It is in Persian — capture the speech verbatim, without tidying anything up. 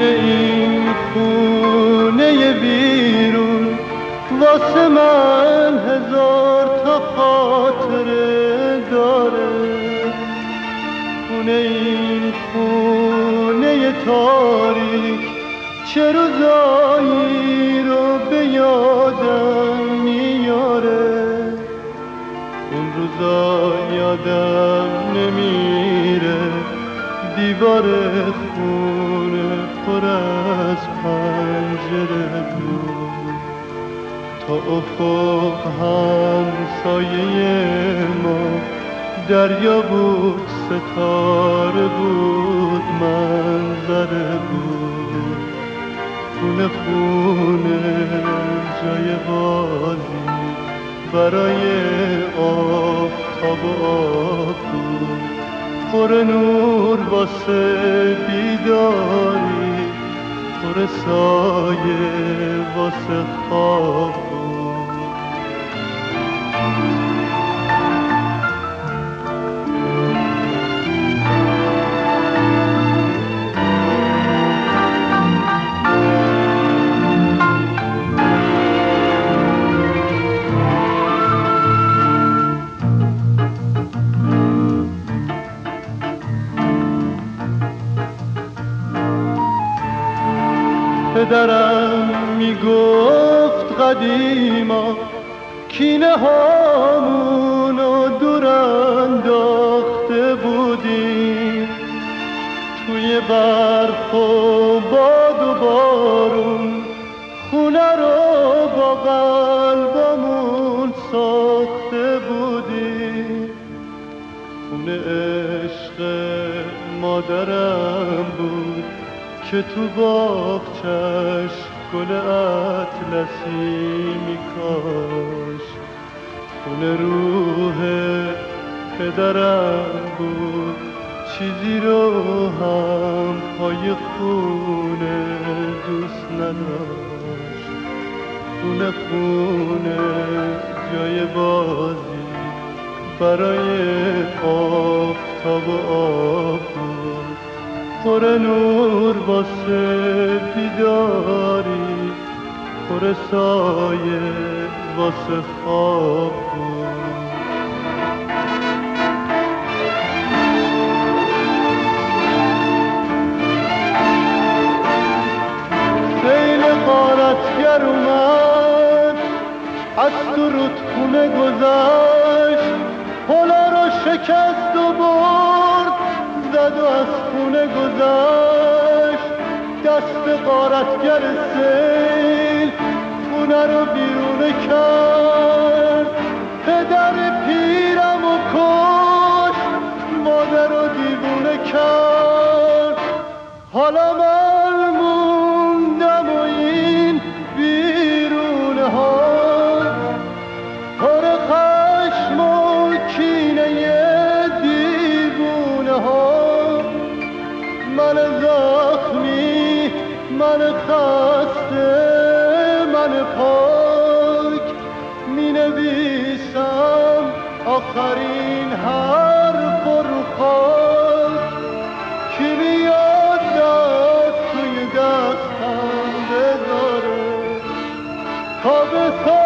خونه این خونه بیرون واسه من هزار تا خاطره داره. خونه این خونه تاریک چه روزایی رو به یادم میاره. اون روزا یادم نمیره دیوار خونه پر از پنجره بود. تا افق همسایه ما دریا بود، ستاره بود، منظره بود. خونه خونه جای بازی برای آفتاب و آب بود. پر نور واسه بیداری، پر سایه واسه خواب بود. پدرم میگفت قدیما کینه هامونو دور انداخته بودیم. توی برف و باد و بارون خونه رو با قلبمون ساخته بودیم. خونه عشق مادرم بود که تو باغچش گل اطلسی میکاش. خونه روح پدرم بود، چیزی رو هم پای خونه دوست نداشت. خونه خونه جای بازی برای آفتاب و آب بود. پر نور واسه بیداری، پر سایه واسه خواب بود. سیل غارتگر اومد، از تو رودخونه گذشت، پلا رو شکست و برد، زد و از خونه گذشت. دست غارتگر سیل خونه رو بیرونه کرد. پدر پیرم و کشت، مادر رو دیوونه کرد. حالا من موندم و این بیرونه ها پر خشم و کینه دیوونه ها. من زخمی، من خسته، من پاک می نویسم آخرین حرف رو خاک. کی بیاد دست توی دستم بذاره تا به